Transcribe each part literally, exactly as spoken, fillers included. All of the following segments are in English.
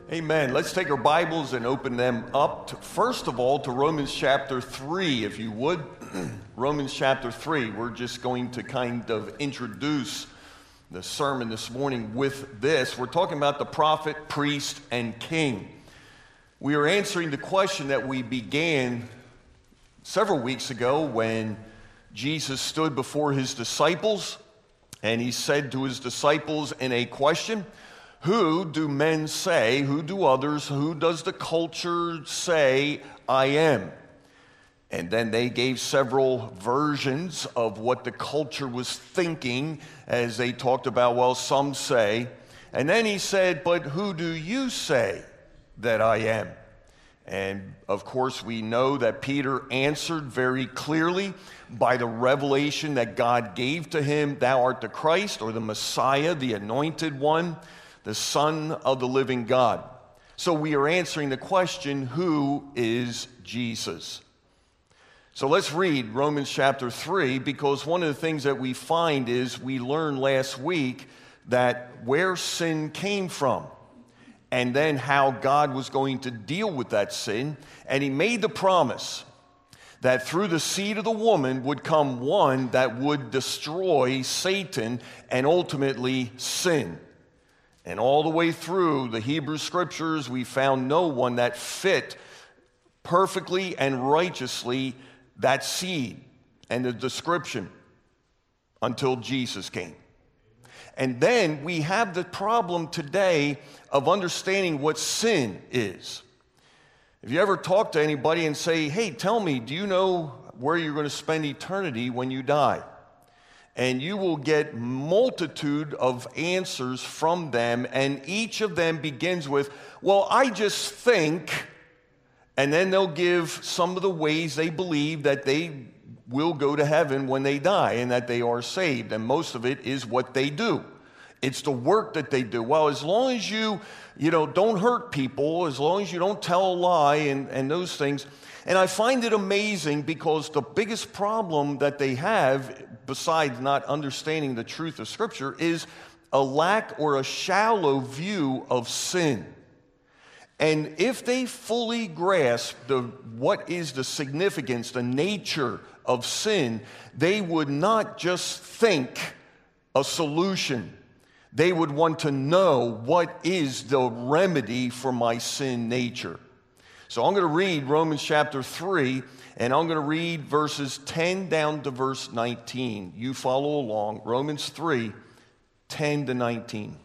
Amen. Let's take our Bibles and open them up, to, first of all, to Romans chapter three, if you would. Romans chapter three. We're just going to kind of introduce the sermon this morning with this. We're talking about the prophet, priest, and king. We are answering the question that we began several weeks ago when Jesus stood before his disciples, and he said to his disciples in a question, who do men say, who do others, who does the culture say I am? And then they gave several versions of what the culture was thinking as they talked about, well, some say. And then he said, but who do you say that I am? And of course, we know that Peter answered very clearly by the revelation that God gave to him, thou art the Christ, or the Messiah, the anointed one, the Son of the living God. So we are answering the question, who is Jesus? So let's read Romans chapter three, because one of the things that we find is we learned last week that where sin came from, and then how God was going to deal with that sin. And he made the promise that through the seed of the woman would come one that would destroy Satan and ultimately sin. And all the way through the Hebrew Scriptures, we found no one that fit perfectly and righteously that seed and the description until Jesus came. And then we have the problem today of understanding what sin is. If you ever talk to anybody and say, hey, tell me, do you know where you're going to spend eternity when you die? And you will get multitude of answers from them, and each of them begins with, well, I just think, and then they'll give some of the ways they believe that they will go to heaven when they die and that they are saved, and most of it is what they do. It's the work that they do. Well, as long as you, you know, don't hurt people, as long as you don't tell a lie and, and those things. And I find it amazing because the biggest problem that they have, besides not understanding the truth of Scripture, is a lack or a shallow view of sin. And if they fully grasp the what is the significance, the nature of sin, they would not just think a solution. They would want to know what is the remedy for my sin nature. So I'm going to read Romans chapter three, and I'm going to read verses ten down to verse nineteen. You follow along. Romans three, ten to nineteen.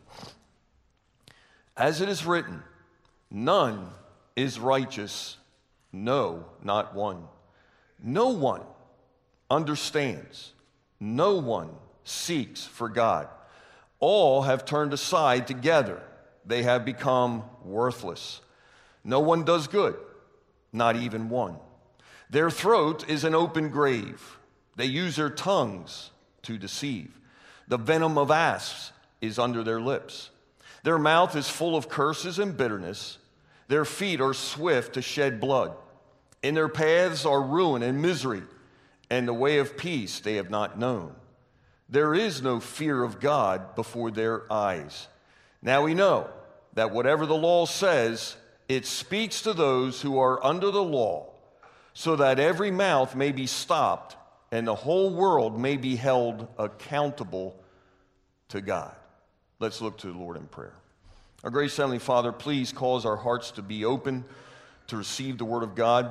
As it is written, none is righteous, no, not one. No one understands. No one seeks for God. All have turned aside together. They have become worthless. No one does good, not even one. Their throat is an open grave. They use their tongues to deceive. The venom of asps is under their lips. Their mouth is full of curses and bitterness. Their feet are swift to shed blood. In their paths are ruin and misery, and the way of peace they have not known. There is no fear of God before their eyes. Now we know that whatever the law says, it speaks to those who are under the law, so that every mouth may be stopped and the whole world may be held accountable to God. Let's look to the Lord in prayer. Our gracious Heavenly Father, please cause our hearts to be open to receive the Word of God.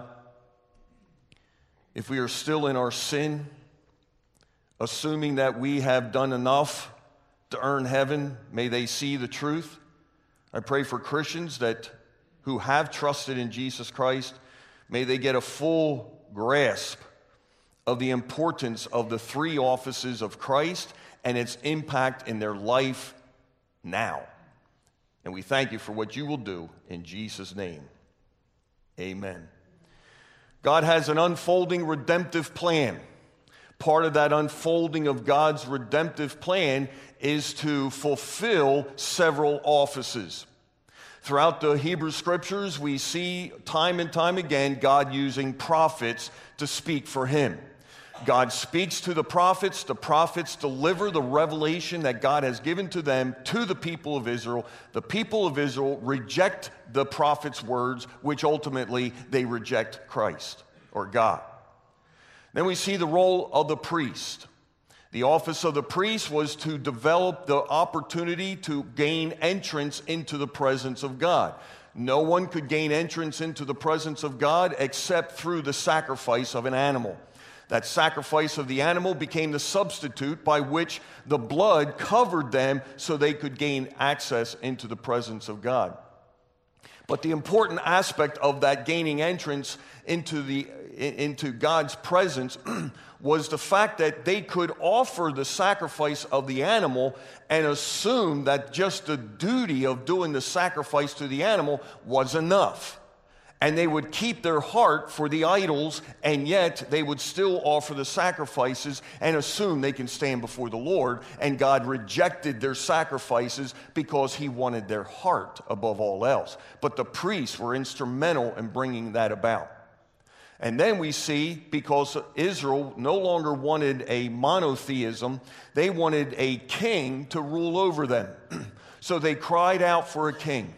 If we are still in our sin, assuming that we have done enough to earn heaven, may they see the truth. I pray for Christians that who have trusted in Jesus Christ, may they get a full grasp of the importance of the three offices of Christ and its impact in their life now. And we thank you for what you will do in Jesus' name. Amen. God has an unfolding redemptive plan. Part of that unfolding of God's redemptive plan is to fulfill several offices. Throughout the Hebrew Scriptures, we see time and time again God using prophets to speak for him. God speaks to the prophets. The prophets deliver the revelation that God has given to them to the people of Israel. The people of Israel reject the prophets' words, which ultimately they reject Christ or God. Then we see the role of the priest. The office of the priest was to develop the opportunity to gain entrance into the presence of God. No one could gain entrance into the presence of God except through the sacrifice of an animal. That sacrifice of the animal became the substitute by which the blood covered them so they could gain access into the presence of God. But the important aspect of that gaining entrance into the into God's presence was the fact that they could offer the sacrifice of the animal and assume that just the duty of doing the sacrifice to the animal was enough. And they would keep their heart for the idols, and yet they would still offer the sacrifices and assume they can stand before the Lord. And God rejected their sacrifices because he wanted their heart above all else. But the priests were instrumental in bringing that about. And then we see, because Israel no longer wanted a monotheism, they wanted a king to rule over them. So they cried out for a king.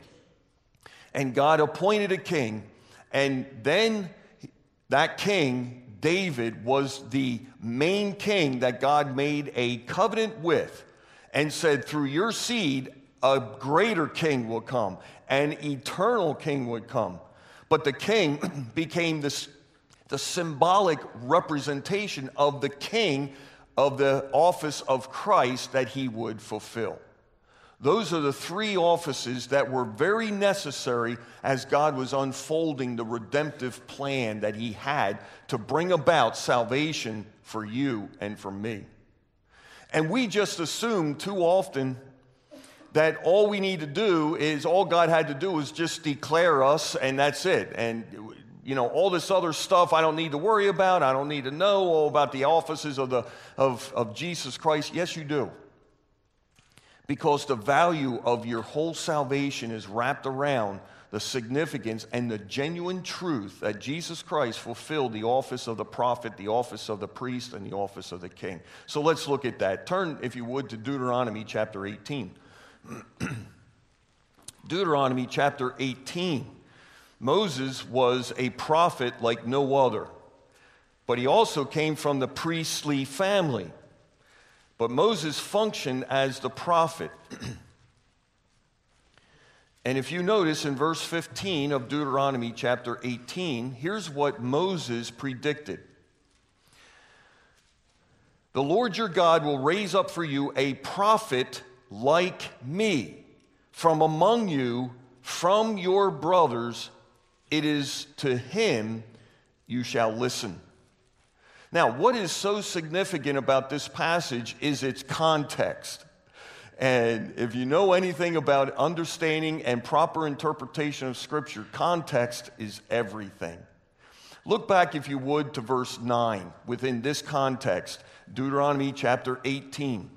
And God appointed a king, and then that king, David, was the main king that God made a covenant with and said, through your seed, a greater king will come, an eternal king would come. But the king became this, the symbolic representation of the king of the office of Christ that he would fulfill. Those are the three offices that were very necessary as God was unfolding the redemptive plan that he had to bring about salvation for you and for me. And we just assume too often that all we need to do is, all God had to do was just declare us and that's it. And, you know, all this other stuff I don't need to worry about. I don't need to know all about the offices of, the, of, of Jesus Christ. Yes, you do. Because the value of your whole salvation is wrapped around the significance and the genuine truth that Jesus Christ fulfilled the office of the prophet, the office of the priest, and the office of the king. So let's look at that. Turn, if you would, to Deuteronomy chapter eighteen. Deuteronomy chapter eighteen. Moses was a prophet like no other, but he also came from the priestly family. But Moses functioned as the prophet. And if you notice in verse fifteen of Deuteronomy chapter eighteen, here's what Moses predicted. The Lord your God will raise up for you a prophet like me from among you, from your brothers. It is to him you shall listen. Now, what is so significant about this passage is its context. And if you know anything about understanding and proper interpretation of Scripture, context is everything. Look back, if you would, to verse nine within this context, Deuteronomy chapter eighteen.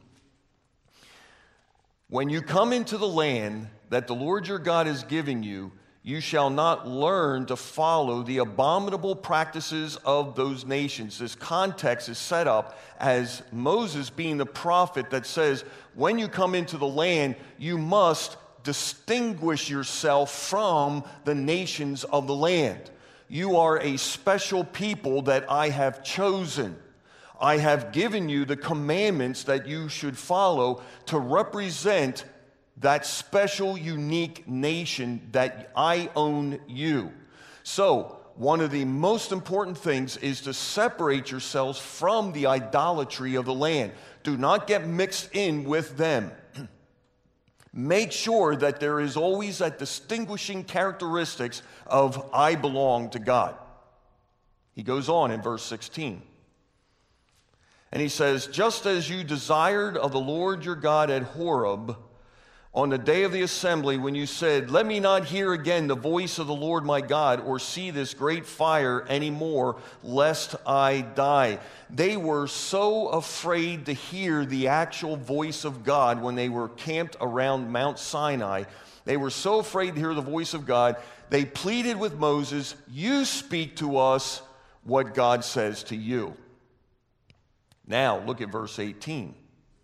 When you come into the land that the Lord your God is giving you, you shall not learn to follow the abominable practices of those nations. This context is set up as Moses being the prophet that says, when you come into the land, you must distinguish yourself from the nations of the land. You are a special people that I have chosen. I have given you the commandments that you should follow to represent that special, unique nation that I own you. So, one of the most important things is to separate yourselves from the idolatry of the land. Do not get mixed in with them. Make sure that there is always that distinguishing characteristics of I belong to God. He goes on in verse sixteen. And he says, just as you desired of the Lord your God at Horeb, on the day of the assembly, when you said, let me not hear again the voice of the Lord my God or see this great fire anymore, lest I die. They were so afraid to hear the actual voice of God when they were camped around Mount Sinai. They were so afraid to hear the voice of God. They pleaded with Moses, you speak to us what God says to you. Now, look at verse eighteen.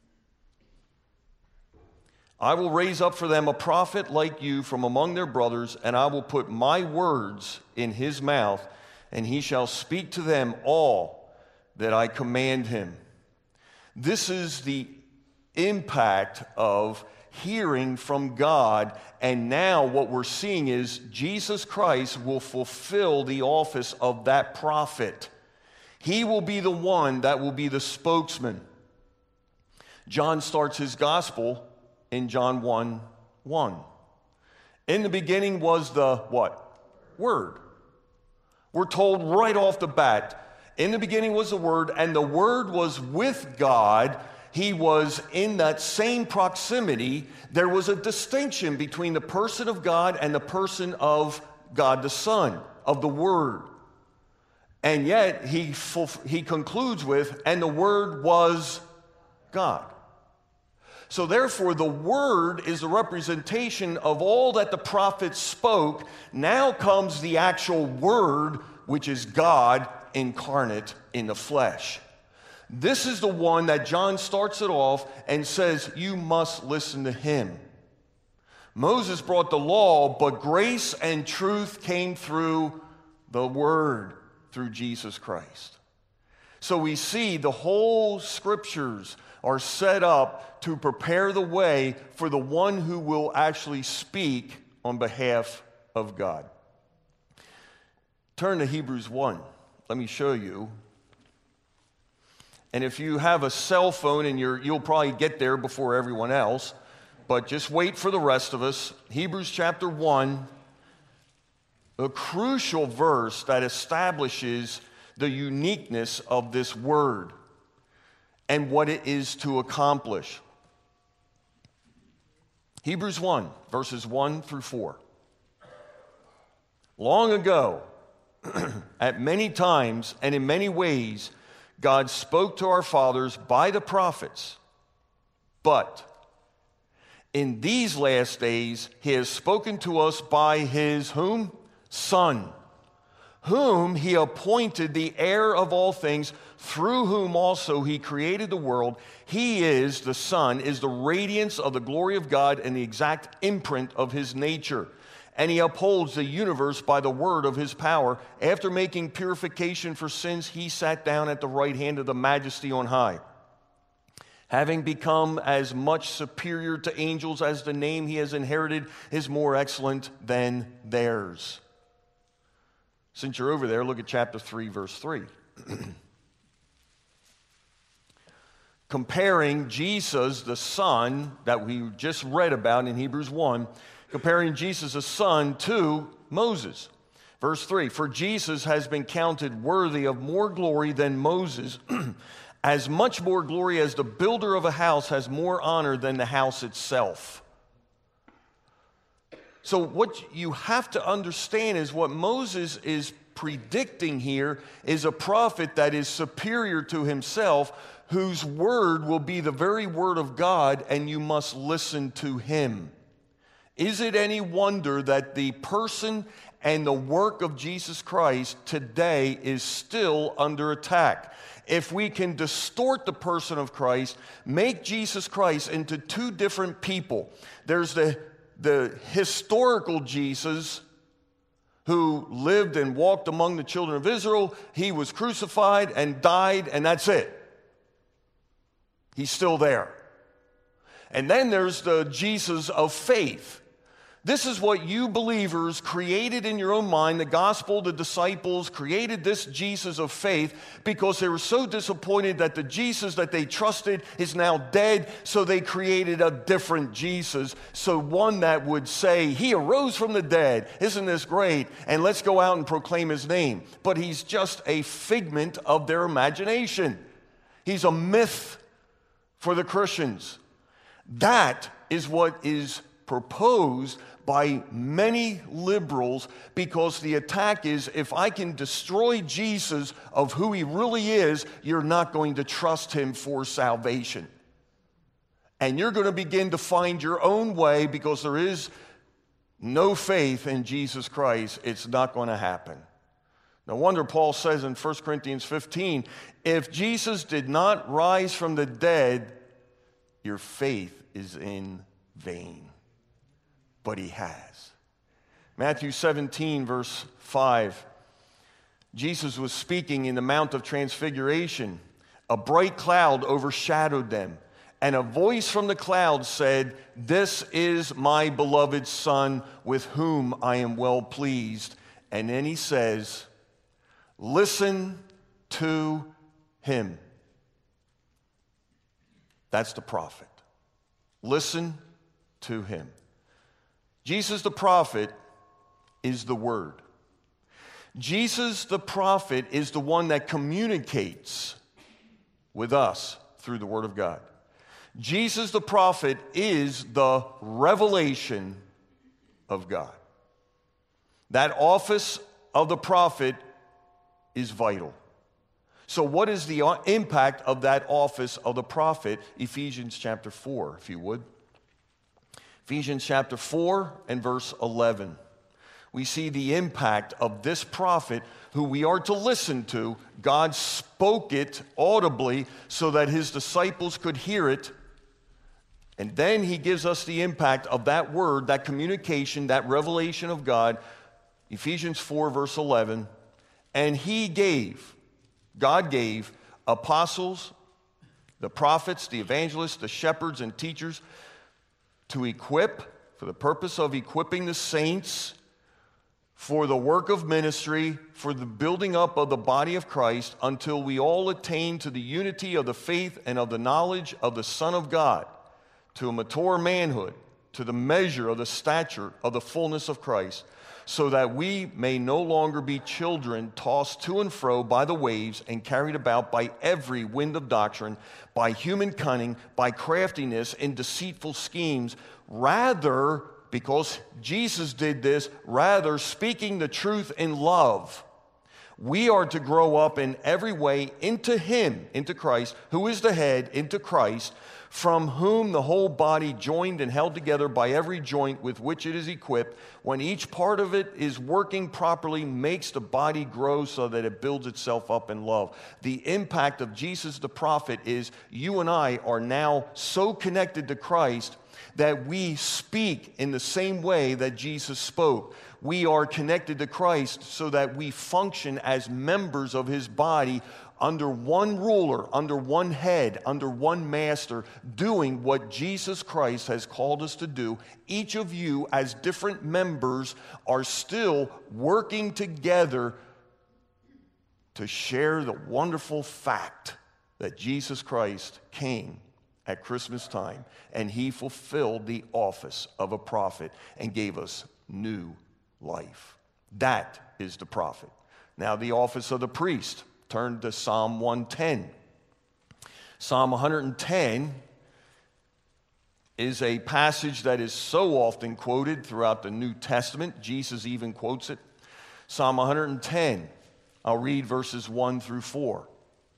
I will raise up for them a prophet like you from among their brothers, and I will put my words in his mouth, and he shall speak to them all that I command him. This is the impact of hearing from God, and now what we're seeing is Jesus Christ will fulfill the office of that prophet. He will be the one that will be the spokesman. John starts his gospel in John one one. In the beginning was the what? Word. We're told right off the bat, in the beginning was the Word, and the Word was with God. He was in that same proximity. There was a distinction between the person of God and the person of God the Son, of the Word. And yet, he, he concludes with, and the Word was God. So therefore, the Word is a representation of all that the prophets spoke. Now comes the actual Word, which is God incarnate in the flesh. This is the one that John starts it off and says, you must listen to him. Moses brought the law, but grace and truth came through the Word, through Jesus Christ. So we see the whole scriptures are set up to prepare the way for the one who will actually speak on behalf of God. Turn to Hebrews one. Let me show you. And if you have a cell phone, and you're, you'll probably get there before everyone else, but just wait for the rest of us. Hebrews chapter one, a crucial verse that establishes the uniqueness of this word and what it is to accomplish. Hebrews one, verses one through four. Long ago, at many times and in many ways, God spoke to our fathers by the prophets, but in these last days, he has spoken to us by his whom? Son, whom he appointed the heir of all things, through whom also he created the world. He is, the Son, is the radiance of the glory of God and the exact imprint of his nature. And he upholds the universe by the word of his power. After making purification for sins, he sat down at the right hand of the Majesty on high. Having become as much superior to angels as the name he has inherited is more excellent than theirs. Since you're over there, look at chapter three, verse three. Comparing Jesus, the Son, that we just read about in Hebrews one, comparing Jesus, the Son, to Moses. Verse three, for Jesus has been counted worthy of more glory than Moses, as much more glory as the builder of a house has more honor than the house itself. So what you have to understand is what Moses is predicting here is a prophet that is superior to himself, whose word will be the very word of God, and you must listen to him. Is it any wonder that the person and the work of Jesus Christ today is still under attack? If we can distort the person of Christ, make Jesus Christ into two different people. There's the, the historical Jesus who lived and walked among the children of Israel. He was crucified and died, and that's it. He's still there. And then there's the Jesus of faith. This is what you believers created in your own mind. The gospel, the disciples created this Jesus of faith because they were so disappointed that the Jesus that they trusted is now dead, so they created a different Jesus. So one that would say, he arose from the dead. Isn't this great? And let's go out and proclaim his name. But he's just a figment of their imagination. He's a myth for the Christians. That is what is proposed by many liberals, because the attack is, if I can destroy Jesus of who he really is, you're not going to trust him for salvation. And you're going to begin to find your own way, because there is no faith in Jesus Christ. It's not going to happen. No wonder Paul says in First Corinthians fifteen, if Jesus did not rise from the dead, your faith is in vain. But he has. Matthew seventeen, verse five. Jesus was speaking in the Mount of Transfiguration. A bright cloud overshadowed them, and a voice from the cloud said, "This is my beloved Son, with whom I am well pleased." And then he says, listen to him. That's the prophet. Listen to him. Jesus the prophet is the Word. Jesus the prophet is the one that communicates with us through the Word of God. Jesus the prophet is the revelation of God. That office of the prophet is vital. So what is the impact of that office of the prophet? Ephesians chapter four, if you would. Ephesians chapter four and verse eleven. We see the impact of this prophet who we are to listen to. God spoke it audibly so that his disciples could hear it. And then he gives us the impact of that word, that communication, that revelation of God. Ephesians four, verse eleven. And he gave, God gave, apostles, the prophets, the evangelists, the shepherds, and teachers to equip, for the purpose of equipping the saints for the work of ministry, for the building up of the body of Christ, until we all attain to the unity of the faith and of the knowledge of the Son of God, to a mature manhood, to the measure of the stature of the fullness of Christ, so that we may no longer be children tossed to and fro by the waves and carried about by every wind of doctrine, by human cunning, by craftiness in deceitful schemes. Rather, because Jesus did this, rather speaking the truth in love, we are to grow up in every way into him, into Christ, who is the head, into Christ, from whom the whole body, joined and held together by every joint with which it is equipped, when each part of it is working properly, makes the body grow so that it builds itself up in love. The impact of Jesus the prophet is you and I are now so connected to Christ that we speak in the same way that Jesus spoke. We are connected to Christ so that we function as members of his body, under one ruler, under one head, under one master, doing what Jesus Christ has called us to do. Each of you, as different members, are still working together to share the wonderful fact that Jesus Christ came at Christmas time, and he fulfilled the office of a prophet and gave us new life. That is the prophet. Now, the office of the priest. Turn to Psalm one ten. Psalm one ten is a passage that is so often quoted throughout the New Testament. Jesus even quotes it. Psalm one ten, I'll read verses one through four.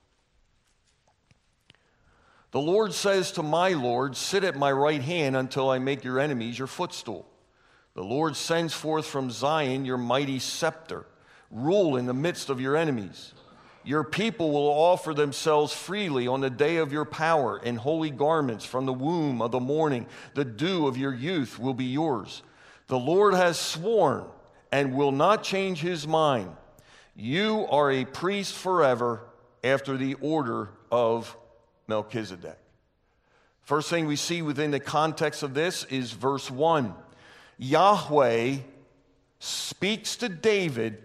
The Lord says to my Lord, sit at my right hand until I make your enemies your footstool. The Lord sends forth from Zion your mighty scepter. Rule in the midst of your enemies. Your people will offer themselves freely on the day of your power in holy garments from the womb of the morning. The dew of your youth will be yours. The Lord has sworn and will not change his mind. You are a priest forever after the order of Melchizedek. First thing we see within the context of this is verse one. Yahweh speaks to David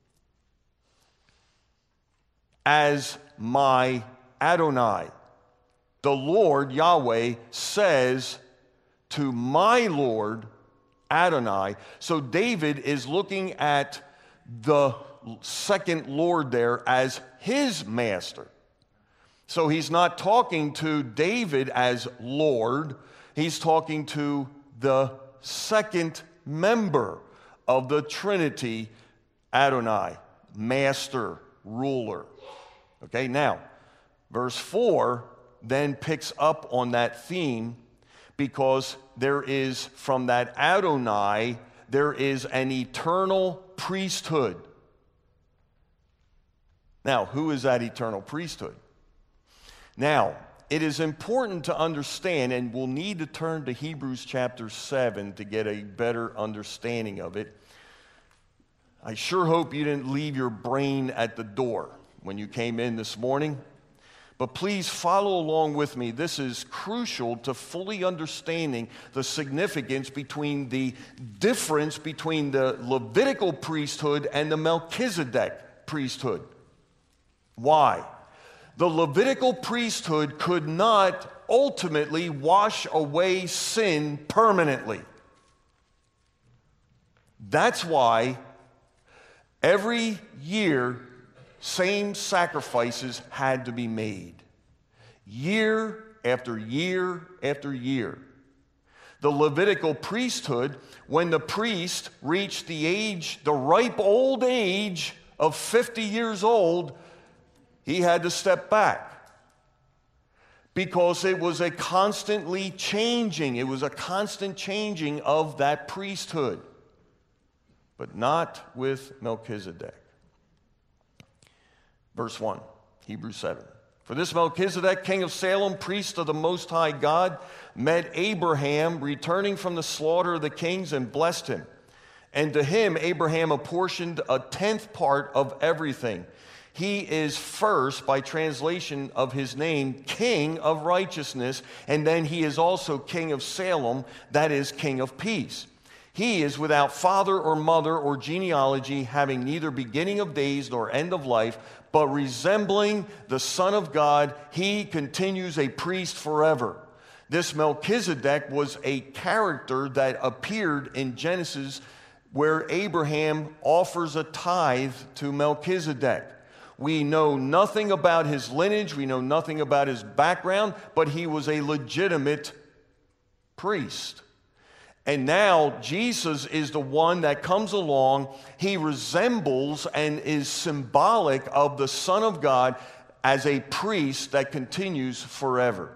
as my Adonai. The Lord, Yahweh, says to my Lord, Adonai. So David is looking at the second Lord there as his master. So he's not talking to David as Lord. He's talking to the second member of the Trinity, Adonai, master, ruler. Okay, now, verse four then picks up on that theme because there is, from that Adonai, there is an eternal priesthood. Now, who is that eternal priesthood? Now, it is important to understand, and we'll need to turn to Hebrews chapter seven to get a better understanding of it. I sure hope you didn't leave your brain at the door when you came in this morning. But please follow along with me. This is crucial to fully understanding the significance between the difference between the Levitical priesthood and the Melchizedek priesthood. Why? The Levitical priesthood could not ultimately wash away sin permanently. That's why every year same sacrifices had to be made. Year after year after year. The Levitical priesthood, when the priest reached the age, the ripe old age of fifty years old, he had to step back because it was a constantly changing, it was a constant changing of that priesthood, but not with Melchizedek. Verse one, Hebrews seven. For this Melchizedek, king of Salem, priest of the Most High God, met Abraham returning from the slaughter of the kings and blessed him. And to him Abraham apportioned a tenth part of everything. He is first, by translation of his name, King of Righteousness, and then he is also King of Salem, that is, King of Peace. He is without father or mother or genealogy, having neither beginning of days nor end of life, but resembling the Son of God, he continues a priest forever. This Melchizedek was a character that appeared in Genesis where Abraham offers a tithe to Melchizedek. We know nothing about his lineage, we know nothing about his background, but he was a legitimate priest. And now Jesus is the one that comes along. He resembles and is symbolic of the Son of God as a priest that continues forever.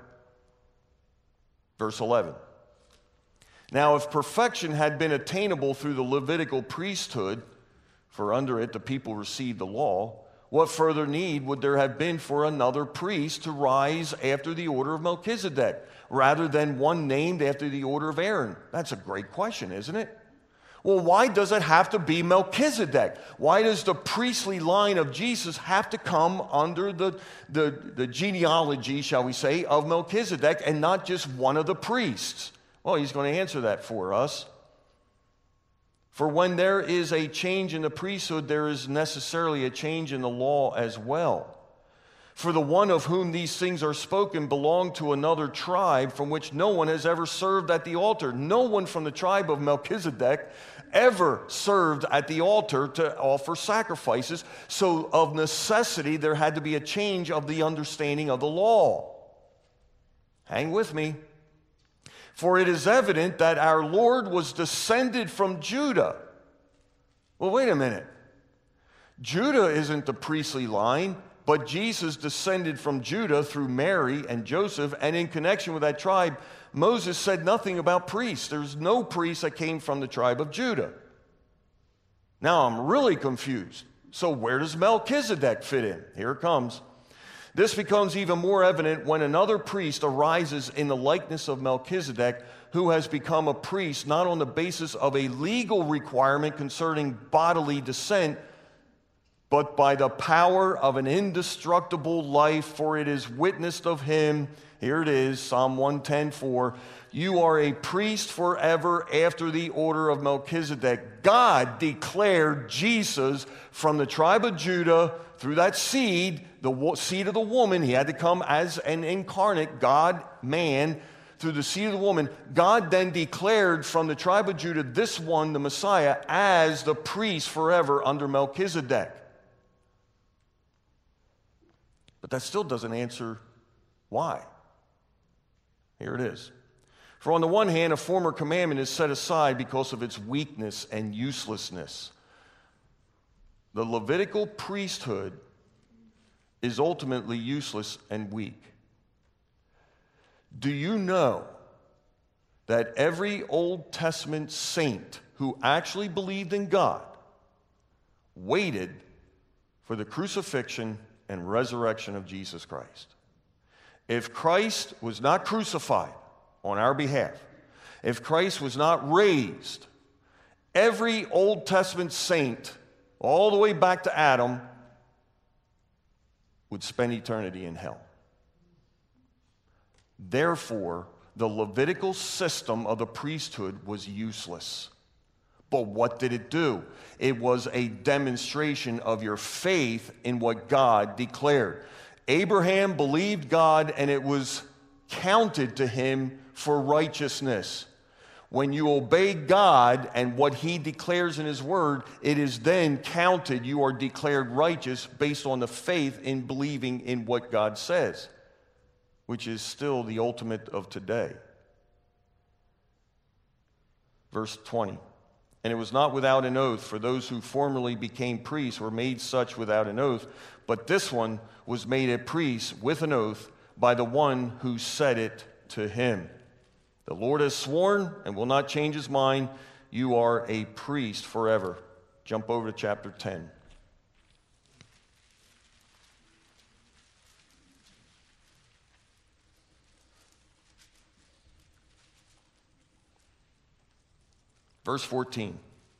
Verse eleven. Now, if perfection had been attainable through the Levitical priesthood, for under it the people received the law, what further need would there have been for another priest to rise after the order of Melchizedek, rather than one named after the order of Aaron? That's a great question, isn't it? Well, why does it have to be Melchizedek? Why does the priestly line of Jesus have to come under the, the, the genealogy, shall we say, of Melchizedek and not just one of the priests? Well, he's going to answer that for us. For when there is a change in the priesthood, there is necessarily a change in the law as well. For the one of whom these things are spoken belonged to another tribe from which no one has ever served at the altar. No one from the tribe of Melchizedek ever served at the altar to offer sacrifices. So of necessity, there had to be a change of the understanding of the law. Hang with me. For it is evident that our Lord was descended from Judah. Well, wait a minute. Judah isn't the priestly line, but Jesus descended from Judah through Mary and Joseph, and in connection with that tribe, Moses said nothing about priests. There's no priest that came from the tribe of Judah. Now I'm really confused. So where does Melchizedek fit in? Here it comes. This becomes even more evident when another priest arises in the likeness of Melchizedek, who has become a priest not on the basis of a legal requirement concerning bodily descent, but by the power of an indestructible life, for it is witnessed of him. Here it is, Psalm one ten four. You are a priest forever after the order of Melchizedek. God declared Jesus from the tribe of Judah through that seed, the seed of the woman. He had to come as an incarnate God, man, through the seed of the woman. God then declared from the tribe of Judah this one, the Messiah, as the priest forever under Melchizedek. But that still doesn't answer why. Here it is. For on the one hand, a former commandment is set aside because of its weakness and uselessness. The Levitical priesthood is ultimately useless and weak. Do you know that every Old Testament saint who actually believed in God waited for for the crucifixion and resurrection of Jesus Christ. If Christ was not crucified on our behalf, if Christ was not raised, every Old Testament saint, all the way back to Adam, would spend eternity in hell. Therefore, the Levitical system of the priesthood was useless. But what did it do? It was a demonstration of your faith in what God declared. Abraham believed God, and it was counted to him for righteousness. When you obey God and what he declares in his word, it is then counted, you are declared righteous based on the faith in believing in what God says, which is still the ultimate of today. Verse twenty, and it was not without an oath, for those who formerly became priests were made such without an oath, but this one was made a priest with an oath by the one who said it to him. The Lord has sworn and will not change his mind. You are a priest forever. Jump over to chapter ten. Verse fourteen.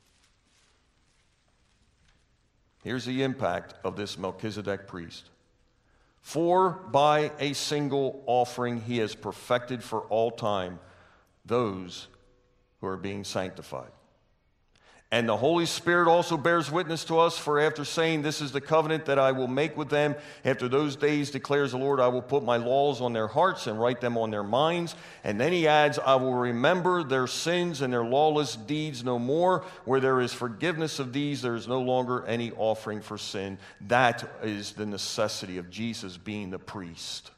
Here's the impact of this Melchizedek priest. For by a single offering he has perfected for all time those who are being sanctified. And the Holy Spirit also bears witness to us, for after saying, this is the covenant that I will make with them, after those days, declares the Lord, I will put my laws on their hearts and write them on their minds. And then he adds, I will remember their sins and their lawless deeds no more. Where there is forgiveness of these, there is no longer any offering for sin. That is the necessity of Jesus being the priest.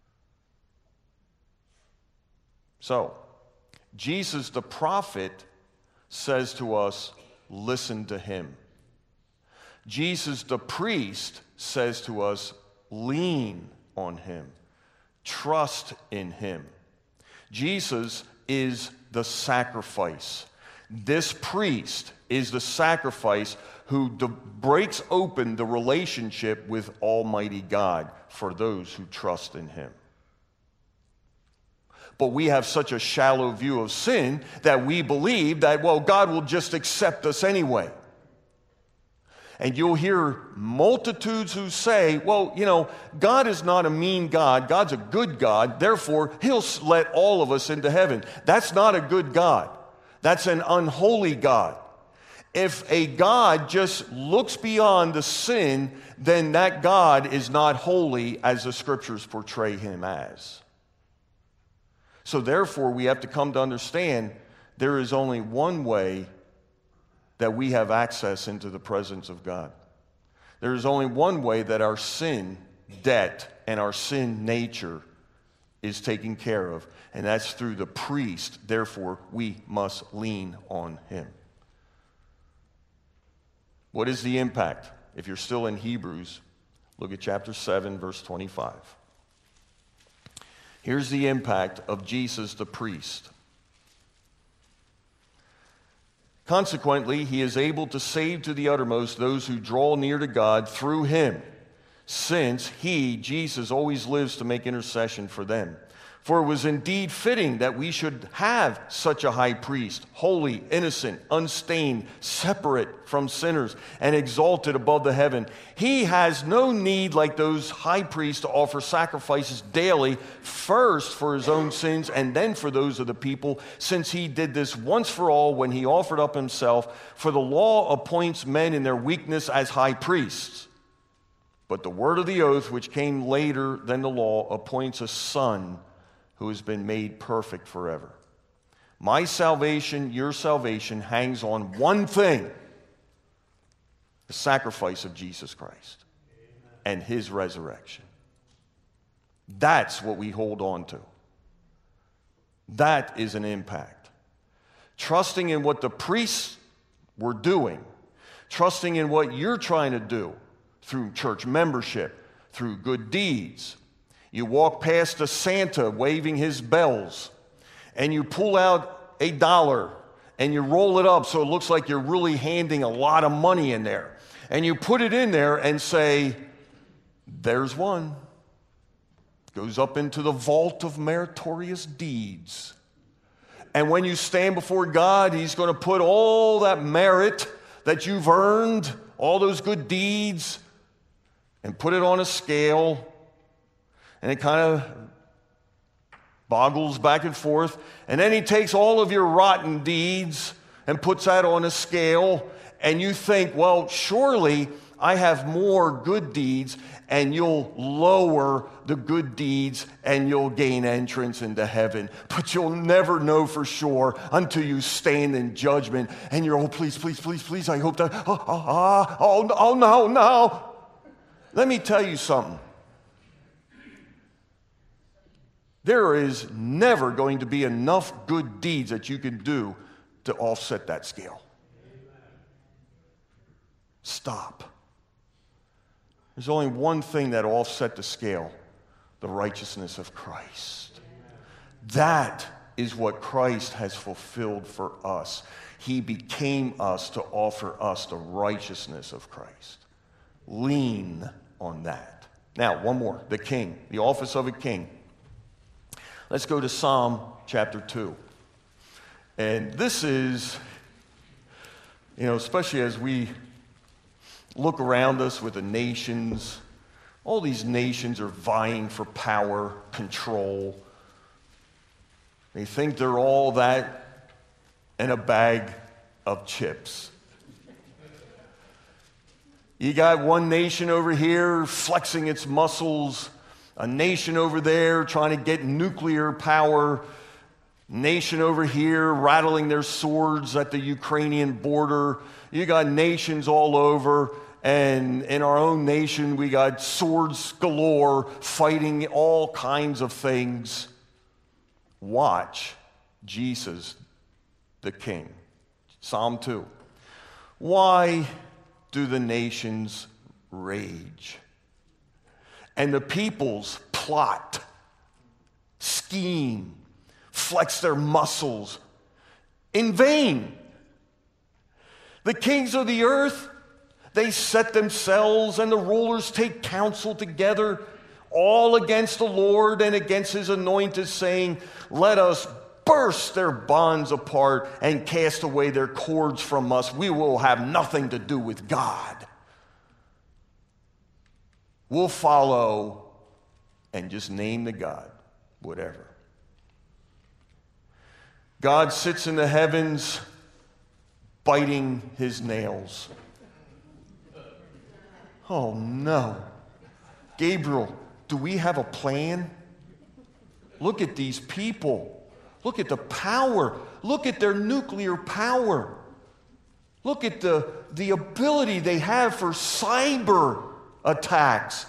So, Jesus the prophet says to us, listen to him. Jesus the priest says to us, lean on him. Trust in him. Jesus is the sacrifice. This priest is the sacrifice who de- breaks open the relationship with Almighty God for those who trust in him. But we have such a shallow view of sin that we believe that, well, God will just accept us anyway. And you'll hear multitudes who say, well, you know, God is not a mean God. God's a good God. Therefore, he'll let all of us into heaven. That's not a good God. That's an unholy God. If a God just looks beyond the sin, then that God is not holy as the scriptures portray him as. So therefore, we have to come to understand there is only one way that we have access into the presence of God. There is only one way that our sin debt and our sin nature is taken care of, and that's through the priest. Therefore, we must lean on him. What is the impact? If you're still in Hebrews, look at chapter seven, verse twenty-five. Here's the impact of Jesus the priest. Consequently, he is able to save to the uttermost those who draw near to God through him, since he, Jesus, always lives to make intercession for them. For it was indeed fitting that we should have such a high priest, holy, innocent, unstained, separate from sinners, and exalted above the heaven. He has no need, like those high priests, to offer sacrifices daily, first for his own sins and then for those of the people, since he did this once for all when he offered up himself. For the law appoints men in their weakness as high priests. But the word of the oath, which came later than the law, appoints a son who has been made perfect forever. My salvation, your salvation, hangs on one thing: the sacrifice of Jesus Christ and his resurrection. That's what we hold on to. That is an impact. Trusting in what the priests were doing, trusting in what you're trying to do through church membership, through good deeds. You walk past a Santa waving his bells, and you pull out a dollar, and you roll it up so it looks like you're really handing a lot of money in there. and you put it in there and say, there's one. Goes up into the vault of meritorious deeds. And when you stand before God, he's going to put all that merit that you've earned, all those good deeds, and put it on a scale. And it kind of boggles back and forth. And then he takes all of your rotten deeds and puts that on a scale. And you think, well, surely I have more good deeds. And you'll lower the good deeds and you'll gain entrance into heaven. But you'll never know for sure until you stand in judgment. And you're, oh, please, please, please, please, I hope that, oh, oh, oh, oh, oh no, no. Let me tell you something. There is never going to be enough good deeds that you can do to offset that scale. Stop. There's only one thing that offset the scale, the righteousness of Christ. That is what Christ has fulfilled for us. He became us to offer us the righteousness of Christ. Lean on that. Now, one more, the king, the office of a king. Let's go to Psalm chapter two. And this is, you know, especially as we look around us with the nations, all these nations are vying for power, control. They think they're all that in a bag of chips. You got one nation over here flexing its muscles, a nation over there trying to get nuclear power, nation over here rattling their swords at the Ukrainian border. You got nations all over, and in our own nation we got swords galore fighting all kinds of things. Watch Jesus the King. Psalm two. Why do the nations rage? And the peoples plot, scheme, flex their muscles in vain. The kings of the earth, they set themselves, and the rulers take counsel together, all against the Lord and against his anointed, saying, let us burst their bonds apart and cast away their cords from us. We will have nothing to do with God. We'll follow and just name the God, whatever. God sits in the heavens biting his nails. Oh no. Gabriel, do we have a plan? Look at these people. Look at the power. Look at their nuclear power. Look at the, the ability they have for cyber attacks.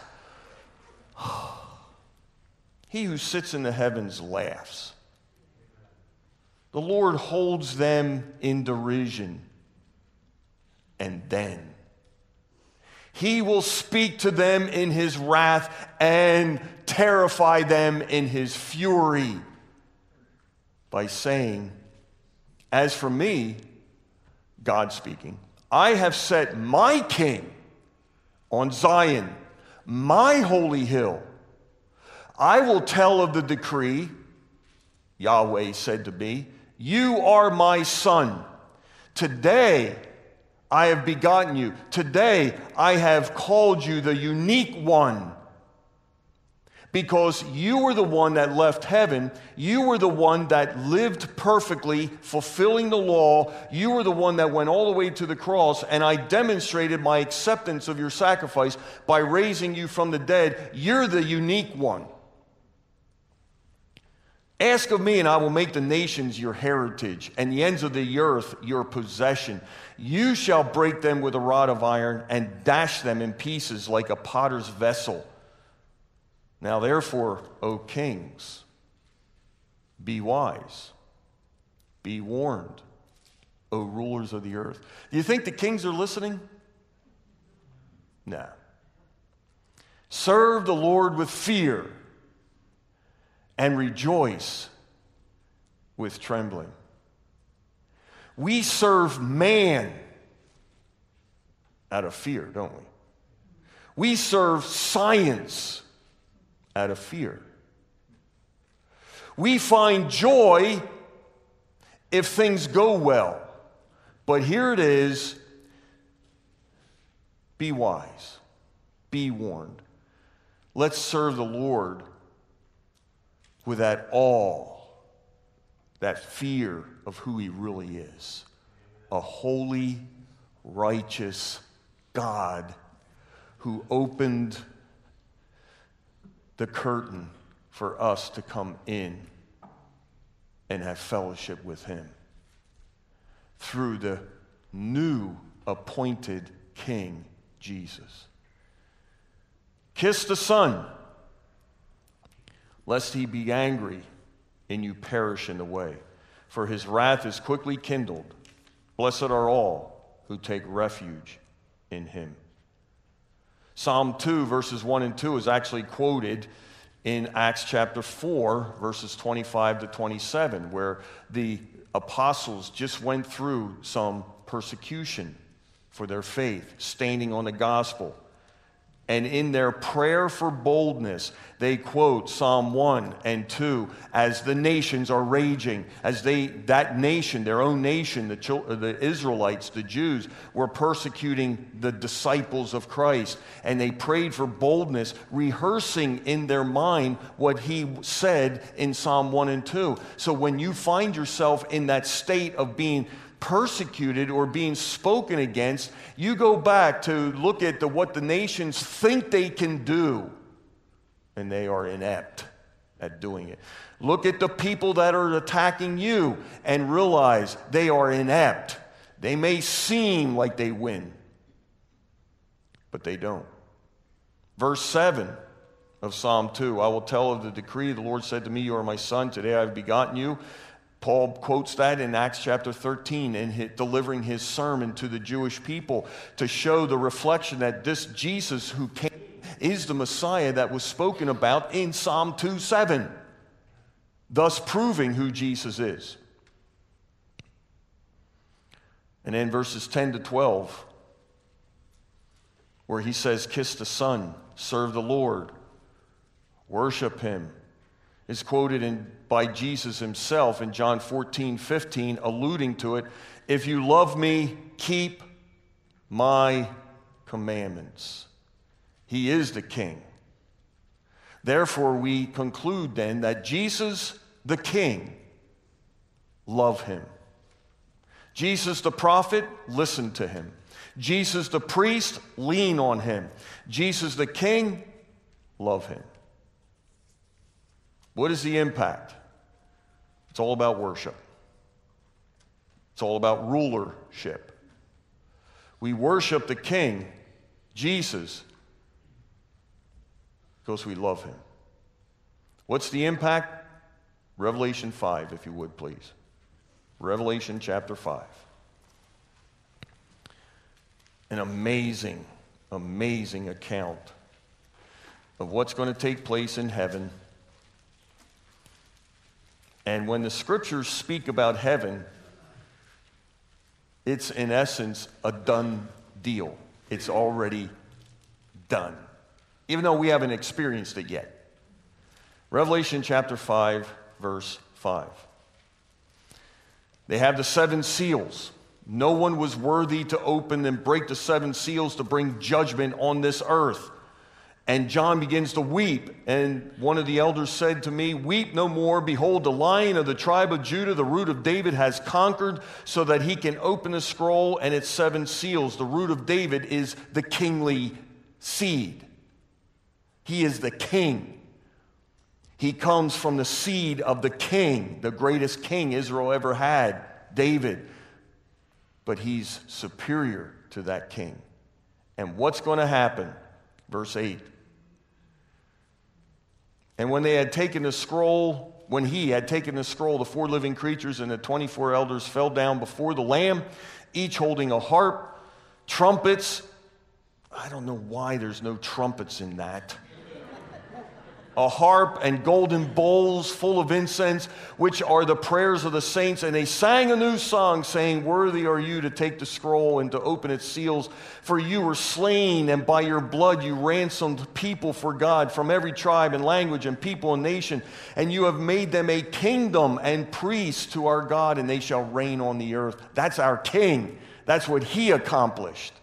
He who sits in the heavens laughs. The Lord holds them in derision. And then he will speak to them in his wrath and terrify them in his fury by saying, as for me, God speaking, I have set my king on Zion, my holy hill. I will tell of the decree. Yahweh said to me, you are my son. Today I have begotten you. Today I have called you the unique one. Because you were the one that left heaven. You were the one that lived perfectly, fulfilling the law. You were the one that went all the way to the cross, and I demonstrated my acceptance of your sacrifice by raising you from the dead. You're the unique one. Ask of me, and I will make the nations your heritage, and the ends of the earth your possession. You shall break them with a rod of iron and dash them in pieces like a potter's vessel. Now therefore, O kings, be wise, be warned, O rulers of the earth. Do you think the kings are listening? No. Serve the Lord with fear and rejoice with trembling. We serve man. out of fear, don't we? We serve science out of fear. We find joy if things go well. But here it is, be wise, be warned. Let's serve the Lord with that awe, that fear of who he really is. A holy, righteous God who opened the curtain for us to come in and have fellowship with him through the new appointed King, Jesus. Kiss the Son, lest he be angry and you perish in the way. For his wrath is quickly kindled. Blessed are all who take refuge in him. Psalm two, verses one and two is actually quoted in Acts chapter four, verses twenty-five to twenty-seven, where the apostles just went through some persecution for their faith, standing on the gospel. And in their prayer for boldness, they quote Psalm one and two as the nations are raging, as they, that nation, their own nation, the, the Israelites, the Jews, were persecuting the disciples of Christ. And they prayed for boldness, rehearsing in their mind what he said in Psalm one and two. So when you find yourself in that state of being persecuted or being spoken against, you go back to look at the, what the nations think they can do, and they are inept at doing it. Look at the people that are attacking you and realize they are inept. They may seem like they win, but they don't. Verse seven of Psalm two, I will tell of the decree. The Lord said to me, you are my son. Today I have begotten you. Paul quotes that in Acts chapter thirteen in his, delivering his sermon to the Jewish people to show the reflection that this Jesus who came is the Messiah that was spoken about in Psalm two seven, thus proving who Jesus is. And then verses ten to twelve, where he says, kiss the Son, serve the Lord, worship him, is quoted in, by Jesus himself in John fourteen fifteen, alluding to it. If you love me, keep my commandments. He is the King. Therefore, we conclude then that Jesus, the King, love him. Jesus, the prophet, listen to him. Jesus, the priest, lean on him. Jesus, the King, love him. What is the impact? It's all about worship. It's all about rulership. We worship the King, Jesus, because we love him. What's the impact? Revelation five, if you would, please. Revelation chapter five. An amazing, amazing account of what's going to take place in heaven. And when the scriptures speak about heaven, it's in essence a done deal. It's already done, even though we haven't experienced it yet. Revelation chapter five, verse five. They have the seven seals. No one was worthy to open and break the seven seals to bring judgment on this earth. And John begins to weep, and one of the elders said to me, weep no more. Behold, the Lion of the tribe of Judah, the root of David, has conquered so that he can open the scroll and its seven seals. The root of David is the kingly seed. He is the king. He comes from the seed of the king, the greatest king Israel ever had, David. But he's superior to that king. And what's going to happen? Verse eight. And when they had taken the scroll, when he had taken the scroll, the four living creatures and the twenty-four elders fell down before the Lamb, each holding a harp, trumpets. I don't know why there's no trumpets in that. a harp and golden bowls full of incense, which are the prayers of the saints. And they sang a new song, saying, worthy are you to take the scroll and to open its seals. For you were slain, and by your blood you ransomed people for God from every tribe and language and people and nation. And you have made them a kingdom and priests to our God, and they shall reign on the earth. That's our king. That's what he accomplished.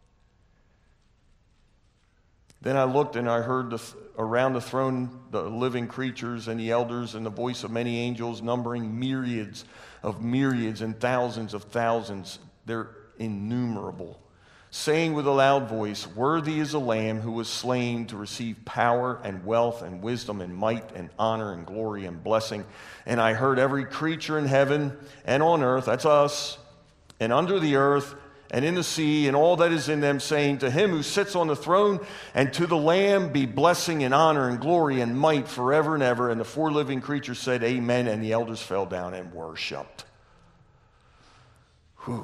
Then I looked and I heard the th- around the throne the living creatures and the elders and the voice of many angels, numbering myriads of myriads and thousands of thousands. They're innumerable, saying with a loud voice, worthy is the Lamb who was slain to receive power and wealth and wisdom and might and honor and glory and blessing. And I heard every creature in heaven and on earth, that's us, and under the earth, and in the sea, and all that is in them, saying, to him who sits on the throne and to the Lamb be blessing and honor and glory and might forever and ever. And the four living creatures said, amen, and the elders fell down and worshiped. Whew.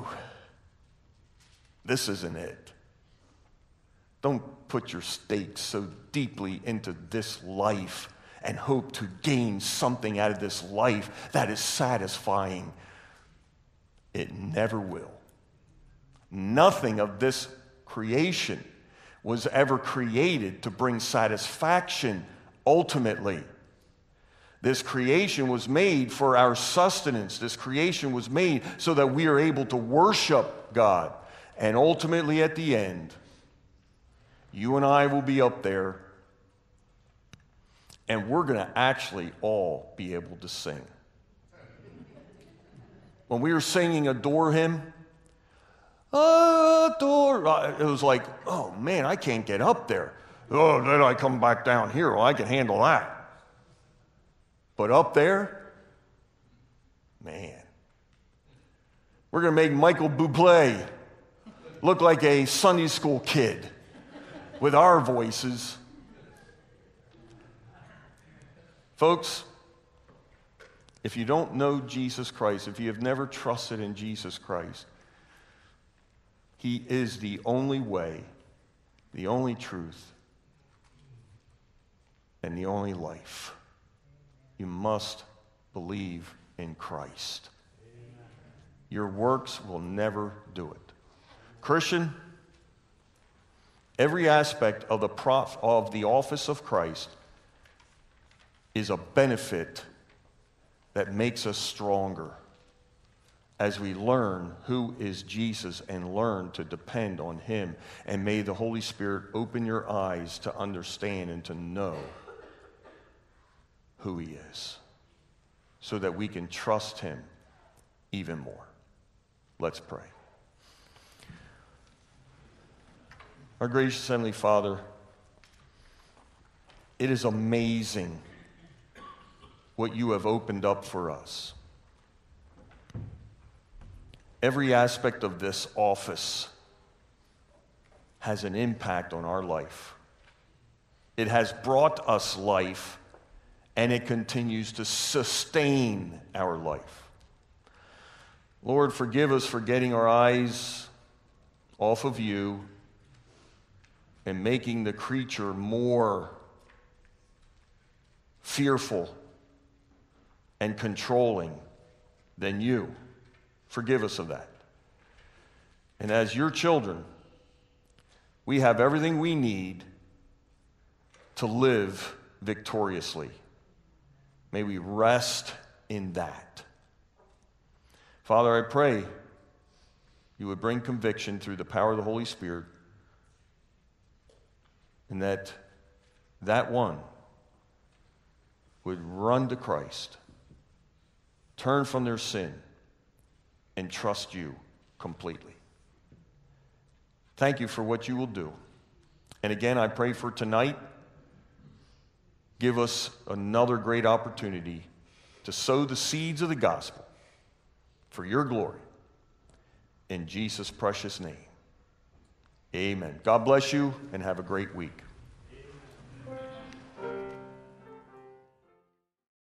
This isn't it. Don't put your stakes so deeply into this life and hope to gain something out of this life that is satisfying. It never will. Nothing of this creation was ever created to bring satisfaction ultimately. This creation was made for our sustenance. This creation was made so that we are able to worship God. And ultimately at the end, you and I will be up there, and we're going to actually all be able to sing. When we were singing Adore Him, adore, it was like, oh man, I can't get up there. Oh, then I come back down here. Well, I can handle that. But up there, man, we're going to make Michael Bublé look like a Sunday school kid with our voices. Folks, if you don't know Jesus Christ, if you have never trusted in Jesus Christ, He is the only way, the only truth, and the only life. You must believe in Christ. Your works will never do it. Christian, every aspect of the prof, of the office of Christ is a benefit that makes us stronger as we learn who is Jesus and learn to depend on Him. And may the Holy Spirit open your eyes to understand and to know who He is, so that we can trust Him even more. Let's pray. Our gracious Heavenly Father, it is amazing what You have opened up for us. Every aspect of this office has an impact on our life. It has brought us life, and it continues to sustain our life. Lord, forgive us for getting our eyes off of You and making the creature more fearful and controlling than You. Forgive us of that. And as Your children, we have everything we need to live victoriously. May we rest in that. Father, I pray You would bring conviction through the power of the Holy Spirit, and that that one would run to Christ, turn from their sin, and trust You completely. Thank You for what You will do. And again, I pray for tonight. Give us another great opportunity to sow the seeds of the gospel for Your glory. In Jesus' precious name, amen. God bless you and have a great week.